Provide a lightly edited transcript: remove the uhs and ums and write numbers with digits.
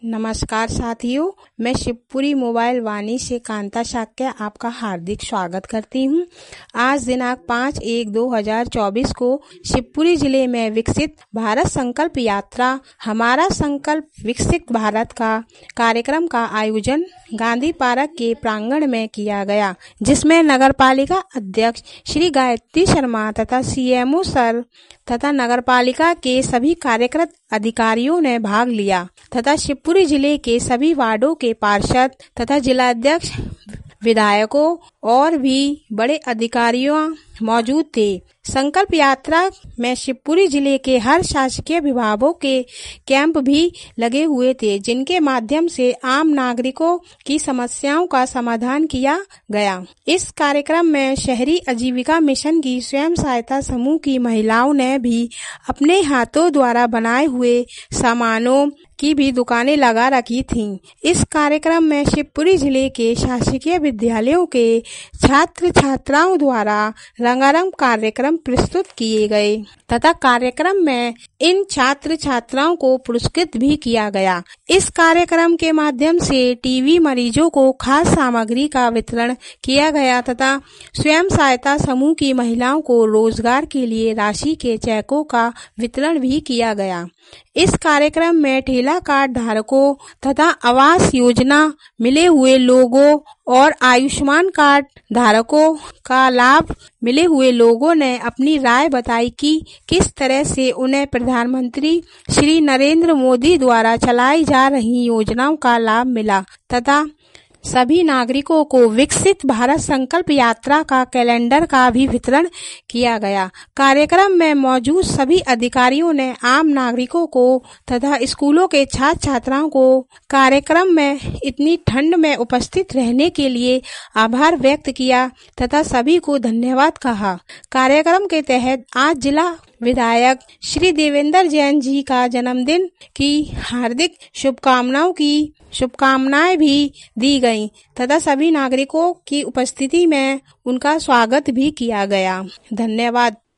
नमस्कार साथियों, मैं शिवपुरी मोबाइल वाणी से कांता शाक्य आपका हार्दिक स्वागत करती हूँ। आज दिनांक 5/1/2024 को शिवपुरी जिले में विकसित भारत संकल्प यात्रा हमारा संकल्प विकसित भारत का कार्यक्रम का आयोजन गांधी पार्क के प्रांगण में किया गया, जिसमें नगरपालिका अध्यक्ष श्री गायत्री शर्मा तथा सीएमओ सर तथा नगरपालिका के सभी कार्यरत अधिकारियों ने भाग लिया तथा शिवपुरी जिले के सभी वार्डों के पार्षद तथा जिलाध्यक्ष, विधायकों और भी बड़े अधिकारियों मौजूद थे। संकल्प यात्रा में शिवपुरी जिले के हर शासकीय विभागों के कैंप भी लगे हुए थे, जिनके माध्यम से आम नागरिकों की समस्याओं का समाधान किया गया। इस कार्यक्रम में शहरी आजीविका मिशन की स्वयं सहायता समूह की महिलाओं ने भी अपने हाथों द्वारा बनाए हुए सामानों की भी दुकानें लगा रखी थीं। इस कार्यक्रम में शिवपुरी जिले के शासकीय विद्यालयों के छात्र छात्राओं द्वारा रंगारंग कार्यक्रम प्रस्तुत किए गए तथा कार्यक्रम में इन छात्र छात्राओं को पुरस्कृत भी किया गया। इस कार्यक्रम के माध्यम से टीबी मरीजों को खास सामग्री का वितरण किया गया तथा स्वयं सहायता समूह की महिलाओं को रोजगार के लिए राशि के चेकों का वितरण भी किया गया। इस कार्यक्रम में ठेला कार्ड धारकों तथा आवास योजना मिले हुए लोगों और आयुष्मान कार्ड धारकों का लाभ मिले हुए लोगों ने अपनी राय बताई कि किस तरह से उन्हें प्रधानमंत्री श्री नरेंद्र मोदी द्वारा चलाई जा रही योजनाओं का लाभ मिला तथा सभी नागरिकों को विकसित भारत संकल्प यात्रा का कैलेंडर का भी वितरण किया गया। कार्यक्रम में मौजूद सभी अधिकारियों ने आम नागरिकों को तथा स्कूलों के छात्र छात्राओं को कार्यक्रम में इतनी ठंड में उपस्थित रहने के लिए आभार व्यक्त किया तथा सभी को धन्यवाद कहा। कार्यक्रम के तहत आज जिला विधायक श्री देवेंद्र जैन जी का जन्मदिन की हार्दिक शुभकामनाएं भी दी गईं तथा सभी नागरिकों की उपस्थिति में उनका स्वागत भी किया गया। धन्यवाद।